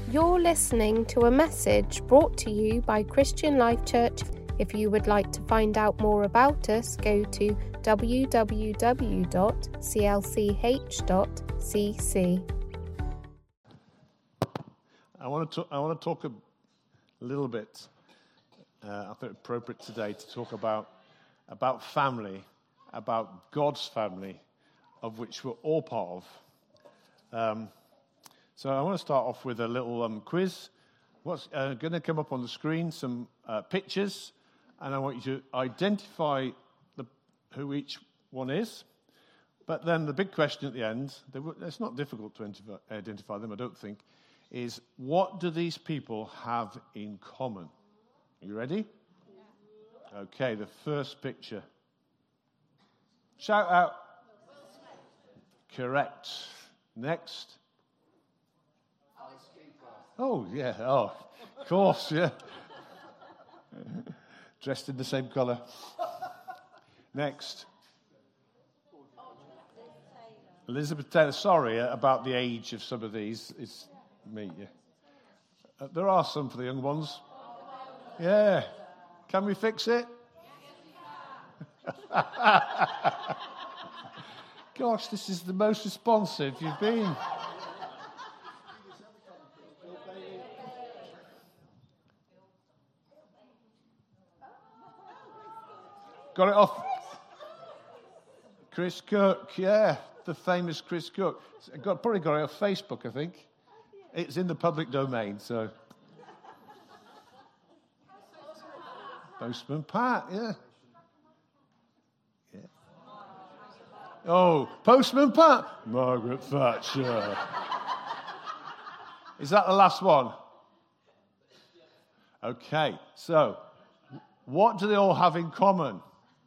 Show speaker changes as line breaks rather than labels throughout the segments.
You're listening to a message brought to you by Christian Life Church. If you would like to find out more about us, go to www.clch.cc.
I want to talk a little bit, I think appropriate today, to talk about family, about God's family, of which we're all part of. So I want to start off with a little quiz. What's going to come up on the screen? Some pictures, and I want you to identify who each one is. But then the big question at the end, it's not difficult to identify them, I don't think, is what do these people have in common? Are you ready? Yeah. Okay, the first picture. Shout out. Correct. Next. Oh, yeah. Oh, of course, yeah. Dressed in the same colour. Next. Elizabeth Taylor. Sorry about the age of some of these. It's me, yeah. There are some for the young ones. Yeah. Can we fix it? Gosh, this is the most responsive you've been. Got it off. Chris Cook, yeah, the famous Chris Cook. Probably got it off Facebook, I think. It's in the public domain, so. Postman Pat, yeah. Oh, Postman Pat. Margaret Thatcher. Is that the last one? Okay, so what do they all have in common?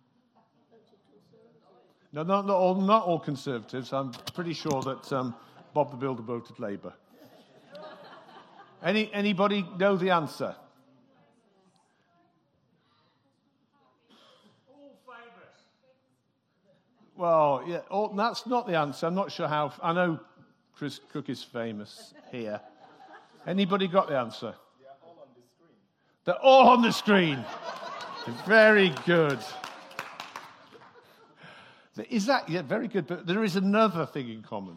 No, not all Conservatives. I'm pretty sure that Bob the Builder voted Labour. Anybody know the answer?
All famous.
Well, yeah, that's not the answer. I'm not sure how. I know Chris Cook is famous here. Anybody got the answer? They're all on the screen. Very good. Is that, yeah, very good, but there is another thing in common.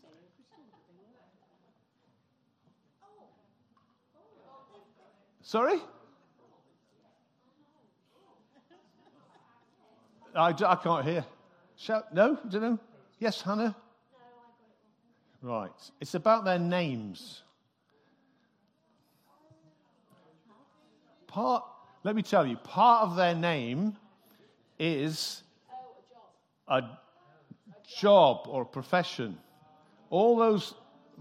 Sorry? I can't hear. Shout, no? I don't know. Yes, Hannah? Right. It's about their names. Let me tell you, part of their name is a job or a profession. All those,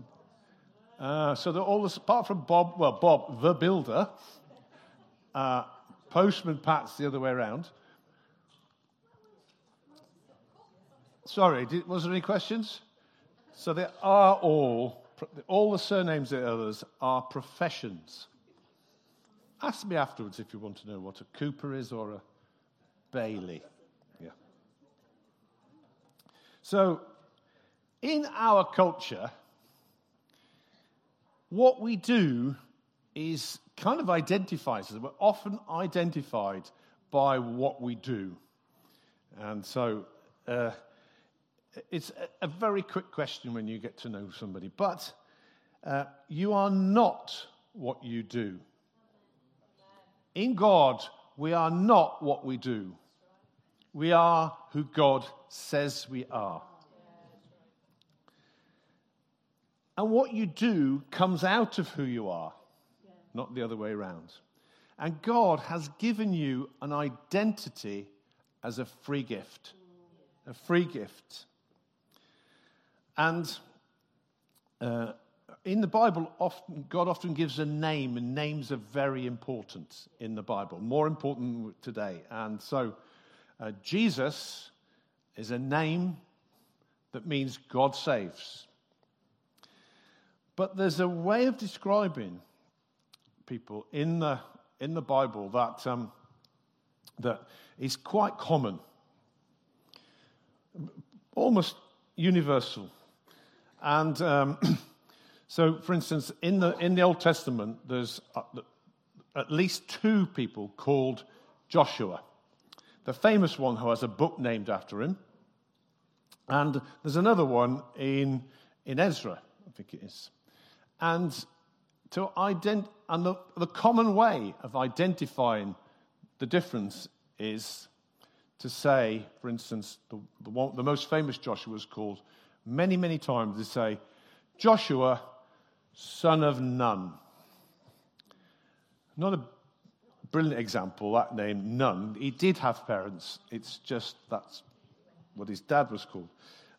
apart from Bob the Builder, Postman Pat's the other way around. Sorry, was there any questions? So they are all the surnames of the others are professions. Ask me afterwards if you want to know what a Cooper is or a Bailey. Yeah. So, in our culture, what we do is kind of identifies us. We're often identified by what we do. And so, it's a very quick question when you get to know somebody. But you are not what you do. In God, we are not what we do. We are who God says we are. And what you do comes out of who you are, not the other way around. And God has given you an identity as a free gift. A free gift. And in the Bible, God often gives a name, and names are very important in the Bible, more important today. And so Jesus is a name that means God saves. But there's a way of describing people in the Bible that is quite common, almost universal. And So, for instance, in the Old Testament, there's at least two people called Joshua. The famous one who has a book named after him. And there's another one in Ezra, I think it is. And the common way of identifying the difference is to say, for instance, the most famous Joshua is called, many, many times they say, Joshua, son of Nun. Not a brilliant example, that name, Nun. He did have parents. It's just that's what his dad was called.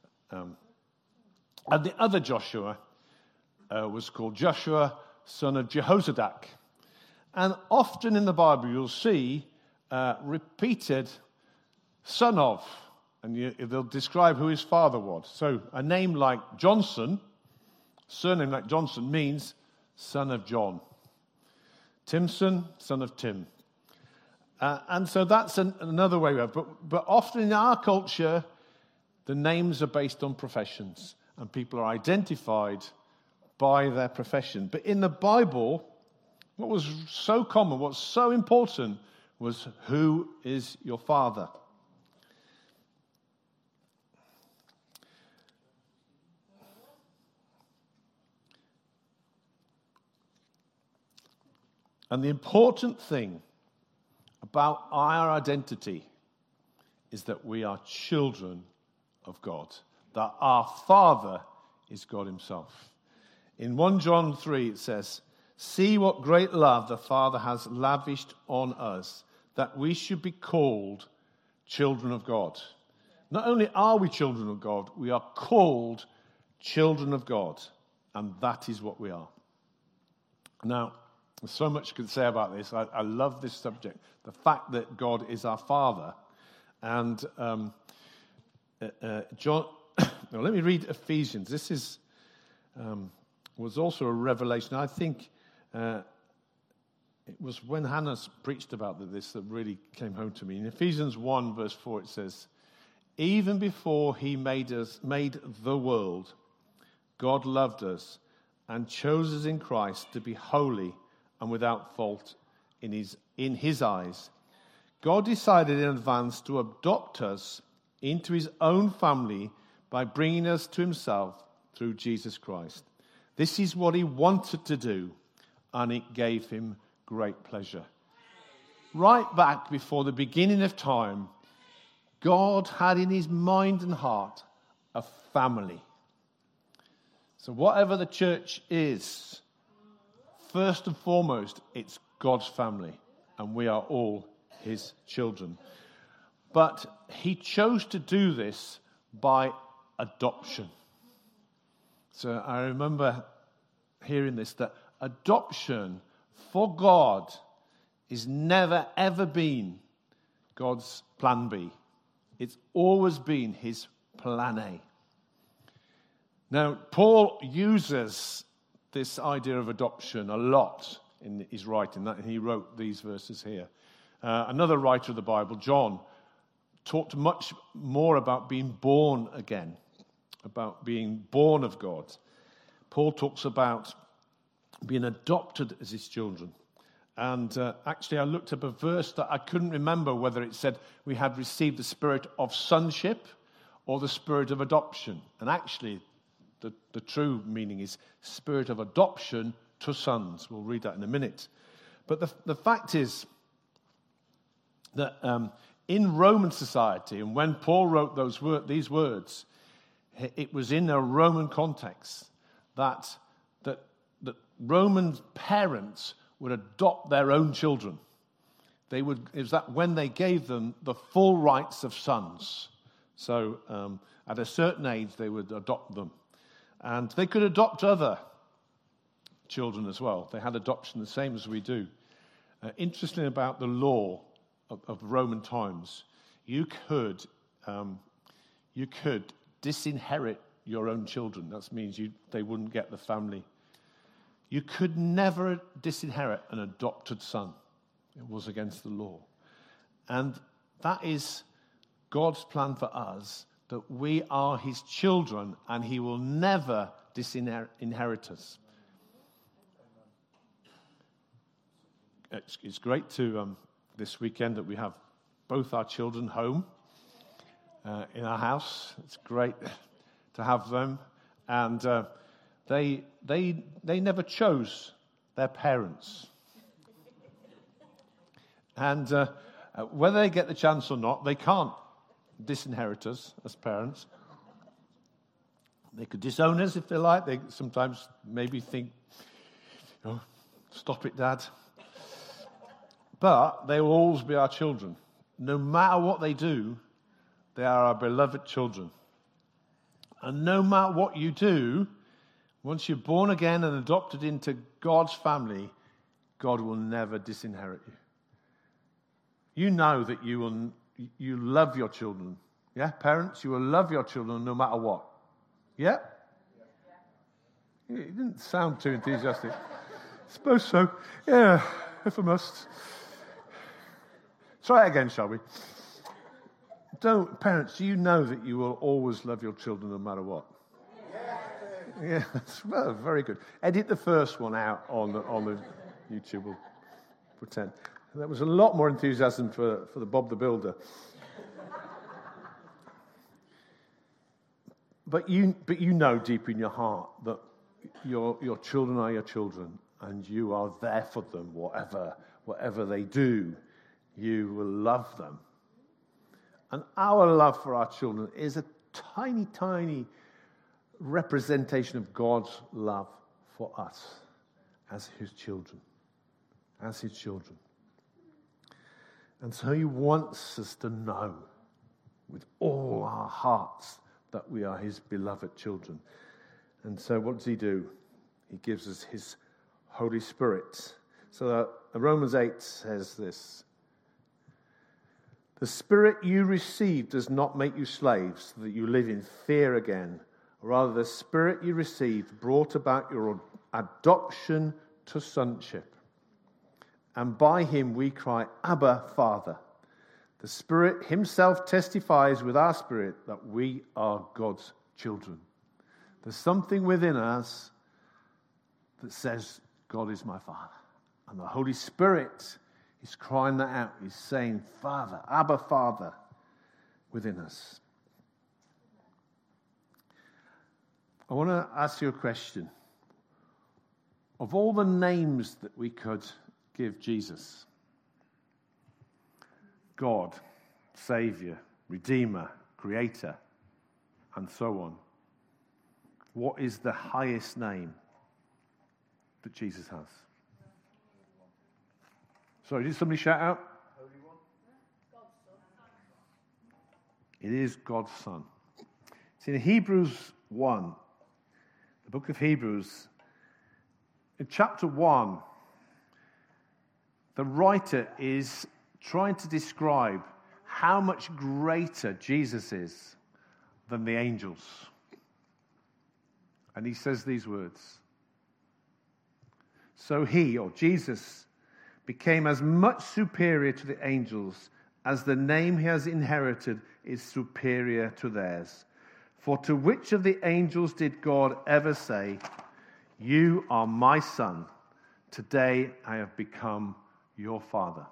And the other Joshua was called Joshua, son of Jehozadak. And often in the Bible you'll see repeated son of, and they'll describe who his father was. So a name like Johnson, surname like Johnson, means son of John. Timson, son of Tim. And so that's another way. But often in our culture, the names are based on professions, and people are identified by their profession. But in the Bible, what was so common, what's so important, was who is your father? And the important thing about our identity is that we are children of God, that our Father is God himself. In 1 John 3 it says, "See what great love the Father has lavished on us, that we should be called children of God." Not only are we children of God, we are called children of God, and that is what we are. Now, there's so much you can say about this. I love this subject, the fact that God is our Father. And John, now let me read Ephesians. This was also a revelation. I think it was when Hannah preached about this that really came home to me. In Ephesians 1, verse 4, it says, "Even before he made the world, God loved us and chose us in Christ to be holy and without fault in his eyes. God decided in advance to adopt us into his own family by bringing us to himself through Jesus Christ. This is what he wanted to do, and it gave him great pleasure." Right back before the beginning of time, God had in his mind and heart a family. So whatever the church is, first and foremost, it's God's family, and we are all his children. But he chose to do this by adoption. So I remember hearing this, that adoption for God is never, ever been God's plan B. It's always been his plan A. Now, Paul uses this idea of adoption a lot in his writing, and he wrote these verses here. Another writer of the Bible, John, talked much more about being born again, about being born of God. Paul talks about being adopted as his children. And actually, I looked up a verse that I couldn't remember whether it said we had received the spirit of sonship or the spirit of adoption. And actually, the true meaning is spirit of adoption to sons. We'll read that in a minute. But the fact is that in Roman society, and when Paul wrote these words, it was in a Roman context that Roman parents would adopt their own children. It was that when they gave them the full rights of sons. So at a certain age, they would adopt them. And they could adopt other children as well. They had adoption the same as we do. Interesting about the law of Roman times, you could disinherit your own children. That means they wouldn't get the family. You could never disinherit an adopted son. It was against the law. And that is God's plan for us, that we are his children, and he will never disinherit us. It's great to, this weekend, that we have both our children home in our house. It's great to have them. And they never chose their parents. And whether they get the chance or not, they can't disinherit us as parents. They could disown us if they like. They sometimes maybe think, oh, stop it, Dad. But they will always be our children. No matter what they do, they are our beloved children. And no matter what you do, once you're born again and adopted into God's family, God will never disinherit you. You know that you love your children. Yeah, parents, you will love your children no matter what. Yeah? It didn't sound too enthusiastic. I suppose so. Yeah, if I must. Try it again, shall we? Parents, do you know that you will always love your children no matter what? Yeah, well, very good. Edit the first one out on the YouTube. We'll pretend. That was a lot more enthusiasm for the Bob the Builder. But you know deep in your heart that your children are your children, and you are there for them, whatever they do. You will love them. And our love for our children is a tiny, tiny representation of God's love for us as his children. As his children. And so he wants us to know with all our hearts that we are his beloved children. And so what does he do? He gives us his Holy Spirit. So Romans 8 says this: the Spirit you received does not make you slaves, so that you live in fear again. Rather, the Spirit you received brought about your adoption to sonship. And by him we cry, Abba, Father. The Spirit himself testifies with our spirit that we are God's children. There's something within us that says, God is my Father. And the Holy Spirit is crying that out. He's saying, Father, Abba, Father, within us. I want to ask you a question. Of all the names that we could give Jesus, God, Savior, Redeemer, Creator, and so on, what is the highest name that Jesus has? Sorry, did somebody shout out? Holy One. It is God's Son. It's in Hebrews 1, the book of Hebrews. In chapter 1, the writer is trying to describe how much greater Jesus is than the angels. And he says these words: so he, or Jesus, became as much superior to the angels as the name he has inherited is superior to theirs. For to which of the angels did God ever say, "You are my son, today I have become your father"?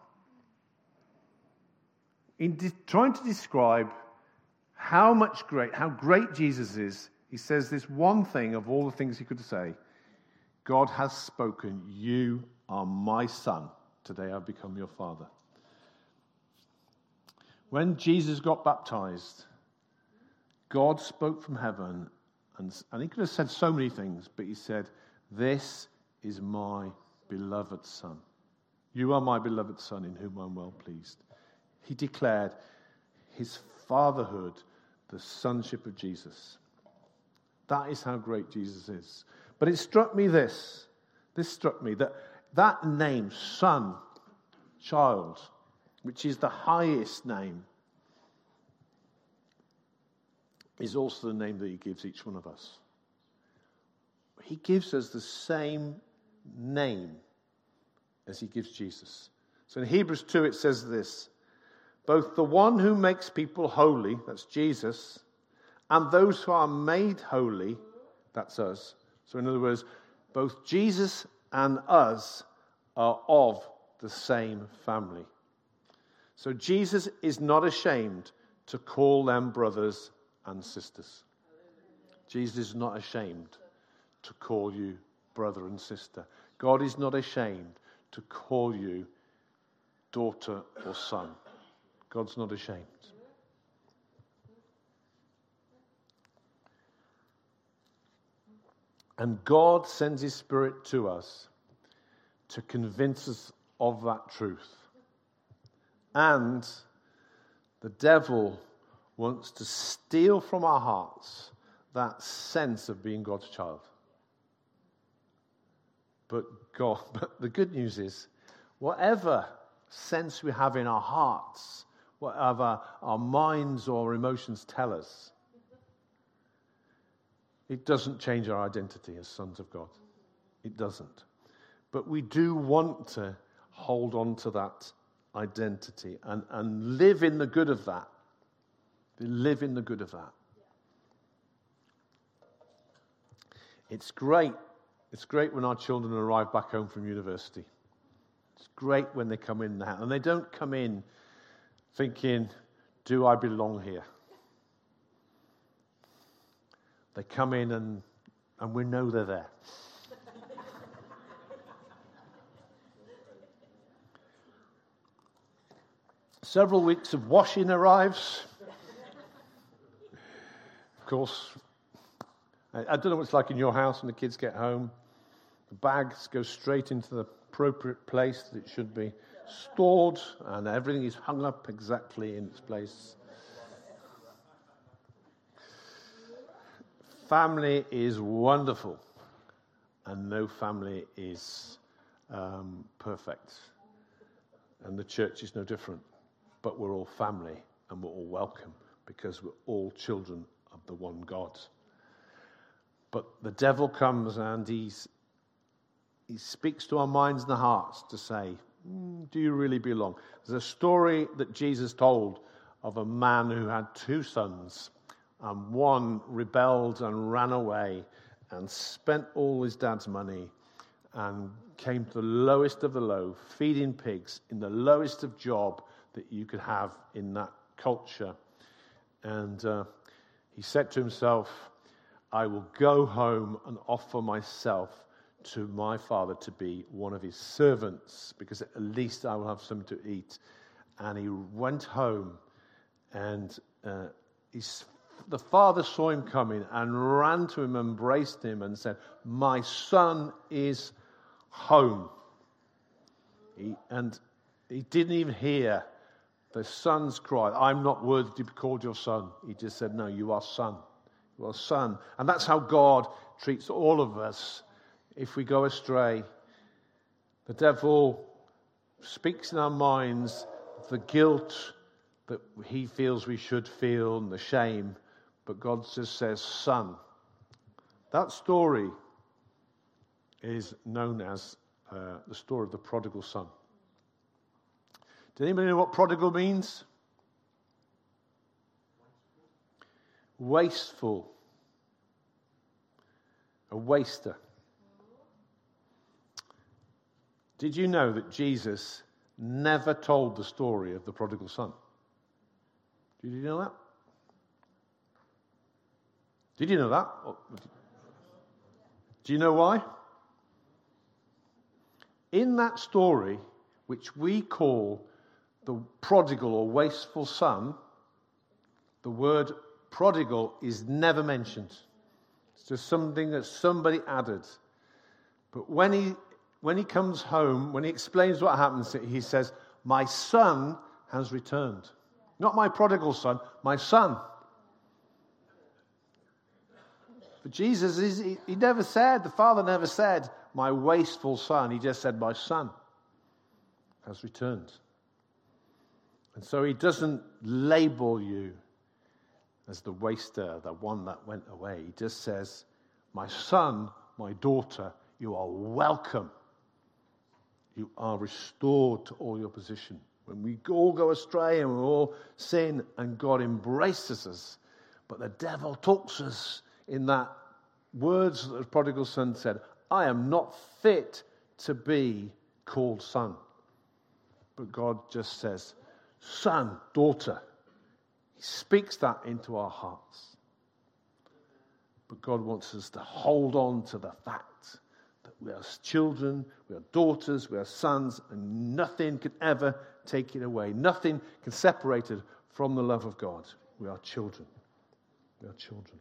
In trying to describe how great Jesus is, he says this one thing of all the things he could say: God has spoken, "You are my son, today I've become your father." When Jesus got baptized, God spoke from heaven, and he could have said so many things, but he said, "This is my beloved son. You are my beloved son, in whom I'm well pleased." He declared his fatherhood, the sonship of Jesus. That is how great Jesus is. But it struck me this struck me, that name, son, child, which is the highest name, is also the name that he gives each one of us. He gives us the same name as he gives Jesus. So in Hebrews 2 it says this: both the one who makes people holy, that's Jesus, and those who are made holy That's us. So in other words, both Jesus and us are of the same family. So Jesus is not ashamed to call them brothers and sisters. Jesus is not ashamed to call you brother and sister. God is not ashamed to call you daughter or son. God's not ashamed. And God sends his Spirit to us to convince us of that truth. And the devil wants to steal from our hearts that sense of being God's child. But the good news is, whatever sense we have in our hearts, whatever our minds or emotions tell us, it doesn't change our identity as sons of God. It doesn't. But we do want to hold on to that identity and live in the good of that. Live in the good of that. It's great. It's great when our children arrive back home from university. It's great when they come in now. And they don't come in thinking, do I belong here? They come in and we know they're there. Several weeks of washing arrives. Of course, I don't know what it's like in your house when the kids get home. The bags go straight into the appropriate place that it should be stored, and everything is hung up exactly in its place. Family is wonderful, and no family is perfect. And the church is no different. But we're all family, and we're all welcome, because we're all children of the one God. But the devil comes and he speaks to our minds and our hearts to say, do you really belong? There's a story that Jesus told of a man who had two sons. And one rebelled and ran away and spent all his dad's money and came to the lowest of the low, feeding pigs in the lowest of job that you could have in that culture. And he said to himself, I will go home and offer myself to my father to be one of his servants, because at least I will have something to eat. And he went home, and the father saw him coming and ran to him, embraced him, and said, my son is home. He didn't even hear the son's cry, I'm not worthy to be called your son. He just said, no, you are son. You are son. And that's how God treats all of us if we go astray. The devil speaks in our minds the guilt that he feels we should feel and the shame. But God just says, son. That story is known as the story of the prodigal son. Does anybody know what prodigal means? Wasteful. A waster. Did you know that Jesus never told the story of the prodigal son? Did you know that? Did you know that? Do you know why? In that story, which we call the prodigal or wasteful son, the word prodigal is never mentioned. It's just something that somebody added. But when he comes home, when he explains what happens, he says, my son has returned. Not my prodigal son, my son. But Jesus, he never said, the Father never said, my wasteful son. He just said, my son has returned. And so he doesn't label you as the waster, the one that went away. He just says, my son, my daughter, you are welcome. You are restored to all your position. When we all go astray and we all sin, and God embraces us, but the devil talks us in that words that the prodigal son said, I am not fit to be called son. But God just says, son, daughter. He speaks that into our hearts. But God wants us to hold on to the fact that we are children, we are daughters, we are sons, and nothing can ever take it away. Nothing can separate us from the love of God. We are children. We are children.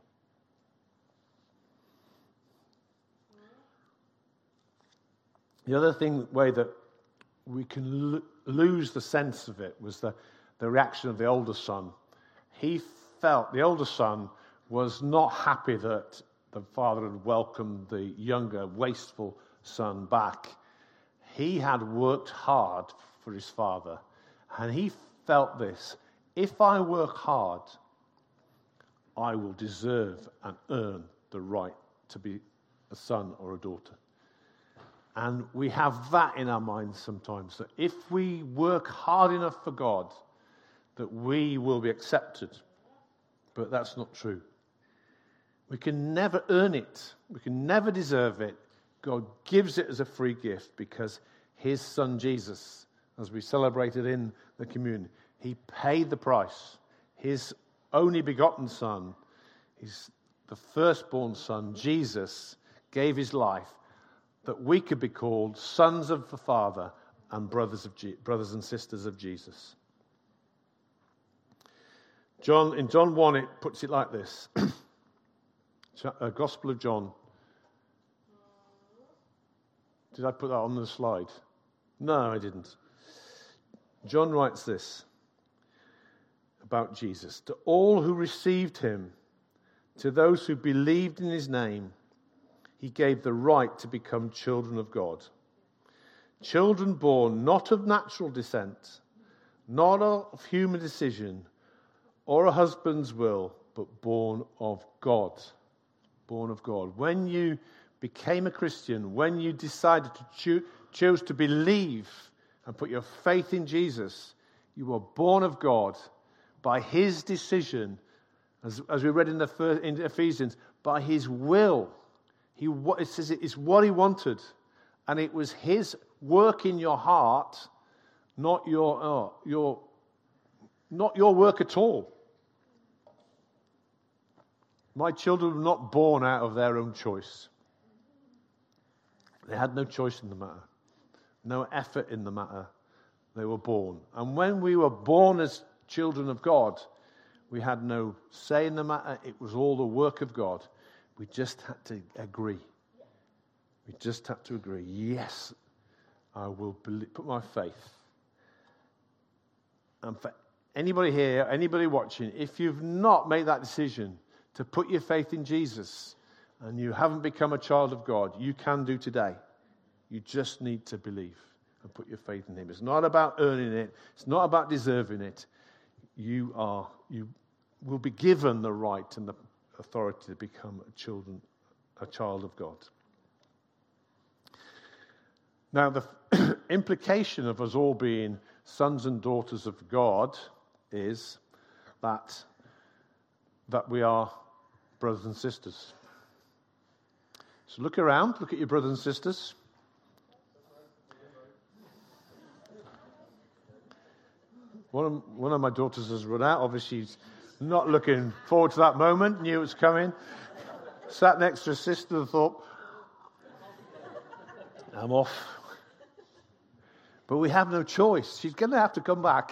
The other way that we can lose the sense of it was the reaction of the older son. He felt, the older son was not happy that the father had welcomed the younger, wasteful son back. He had worked hard for his father, and he felt this. If I work hard, I will deserve and earn the right to be a son or a daughter. And we have that in our minds sometimes, that if we work hard enough for God, that we will be accepted. But that's not true. We can never earn it. We can never deserve it. God gives it as a free gift because his son Jesus, as we celebrated in the communion, he paid the price. His only begotten son, the firstborn son, Jesus, gave his life that we could be called sons of the Father and brothers and sisters of Jesus. In John 1, it puts it like this. Gospel of John. Did I put that on the slide? No, I didn't. John writes this about Jesus. To all who received him, to those who believed in his name, he gave the right to become children of God. Children born not of natural descent, not of human decision, or a husband's will, but born of God. Born of God. When you became a Christian, when you decided to choose to believe and put your faith in Jesus, you were born of God by his decision, as we read in Ephesians, by his will. It says it's what he wanted, and it was his work in your heart, not your work at all. My children were not born out of their own choice. They had no choice in the matter, no effort in the matter. They were born. And when we were born as children of God, we had no say in the matter. It was all the work of God. We just had to agree. We just had to agree. Yes, I will put my faith. And for anybody here, anybody watching, if you've not made that decision to put your faith in Jesus and you haven't become a child of God, you can do today. You just need to believe and put your faith in him. It's not about earning it. It's not about deserving it. You will be given the right and the authority to become a child of God. Now, the implication of us all being sons and daughters of God is that we are brothers and sisters. So look around, look at your brothers and sisters. One of my daughters has run out. Obviously, she's not looking forward to that moment, knew it was coming. Sat next to her sister and thought, I'm off. But we have no choice. She's going to have to come back.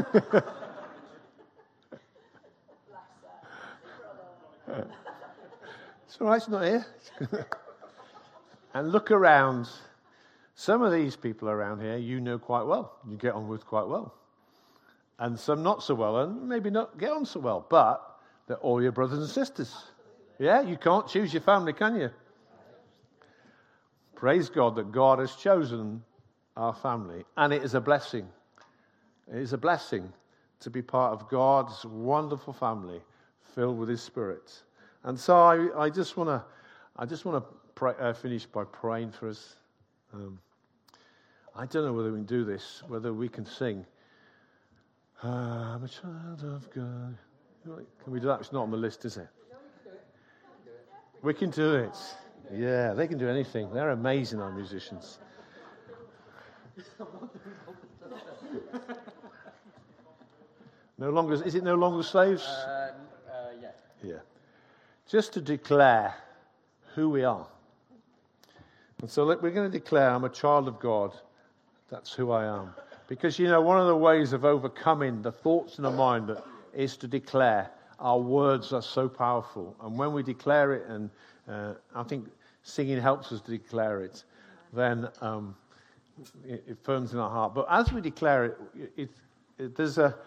It's all right, she's not here. And look around. Some of these people around here you know quite well. You get on with quite well. And some not so well, and maybe not get on so well. But they're all your brothers and sisters. Yeah, you can't choose your family, can you? Praise God that God has chosen our family. And it is a blessing. It is a blessing to be part of God's wonderful family filled with his Spirit. And so I just want to finish by praying for us. I don't know whether we can do this, whether we can sing. I'm a child of God. Can we do that? It's not on the list, is it? We can do it. Yeah, they can do anything. They're amazing, our musicians. Is it no longer slaves?
Yeah.
Yeah. Just to declare who we are. And so we're going to declare, I'm a child of God. That's who I am. Because, one of the ways of overcoming the thoughts in the mind is to declare. Our words are so powerful. And when we declare it, and I think singing helps us to declare it, then it firms in our heart. But as we declare it, there's the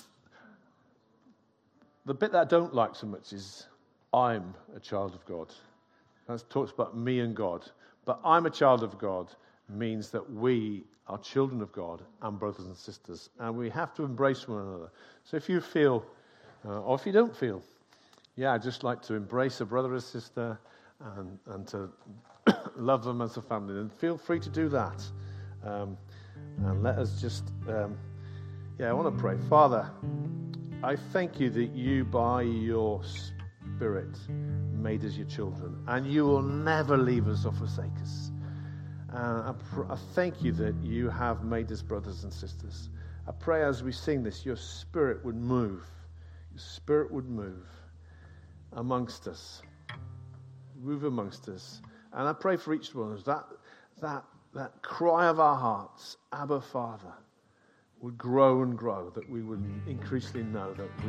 bit that I don't like so much is I'm a child of God. That talks about me and God. But I'm a child of God means that we are children of God and brothers and sisters. And we have to embrace one another. So if you feel, or if you don't feel, I'd just like to embrace a brother or sister and to love them as a family, then feel free to do that. And let us just, I want to pray. Father, I thank you that you, by your Spirit, made us your children, and you will never leave us or forsake us. I thank you that you have made us brothers and sisters. I pray as we sing this, your Spirit would move. Your Spirit would move amongst us. Move amongst us. And I pray for each one of us, that cry of our hearts, Abba, Father, would grow and grow, that we would increasingly know that